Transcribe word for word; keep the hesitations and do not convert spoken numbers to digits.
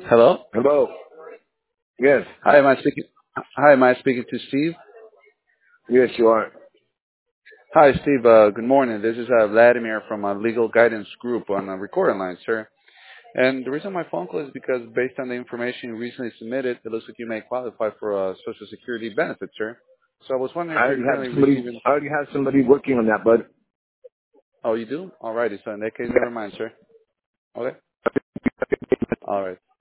Hello. Hello. Yes. Hi, am I speaking? Hi, am I speaking to Steve? Yes, you are. Hi, Steve. Uh, good morning. This is uh, Vladimir from a Legal Guidance Group on a recording line, sir. And the reason my phone call is because based on the information you recently submitted, it looks like you may qualify for uh, Social Security benefits, sir. So I was wondering I if you're already have currently somebody. receiving. I already have somebody working on that, bud. Oh, you do? Alrighty. So in that case, Yeah. never mind, sir. Okay. All right.